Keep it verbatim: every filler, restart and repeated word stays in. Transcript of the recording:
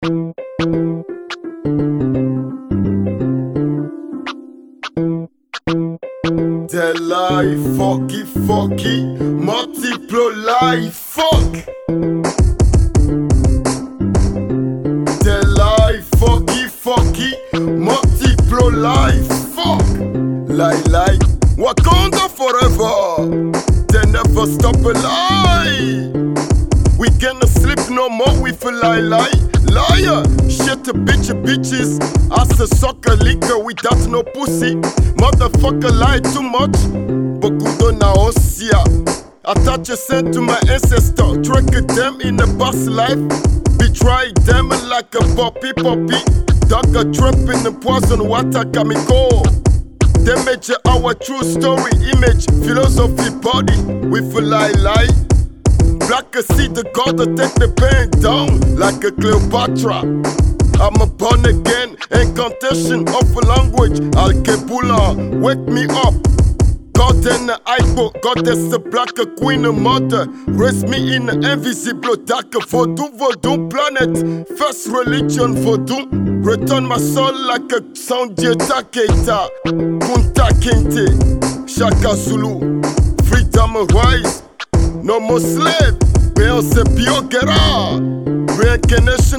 The life, fucky, fucky, multiple life, fuck. The life, fucky, fucky, multiple life, fuck. Lie, lie, Wakanda forever. They never stop a lie. We gonna sleep no more, we feel lie, lie. Liar, shit a bitch, bitches. As a sucker liquor without no pussy. Motherfucker lie too much. Bokudo na osia. Attach a scent to my ancestor. Track them in the past life. Betray them like a poppy poppy. Dug a trap in the poison water chemical. Damage our true story, image, philosophy, body. We feel lie, lie. Black see the god to take the pain down like a Cleopatra. I'm a born again incantation of a language. Al-Kebula, wake me up. God and the Ibo, goddess, the black queen, a mother. Raise me in the invisible dark voodoo, voodoo planet. First religion voodoo. Return my soul like a sound Taketa. Kunta Kinte, Shaka Zulu. Freedom rise. No more slave, Beyonce Biogera. Reincarnation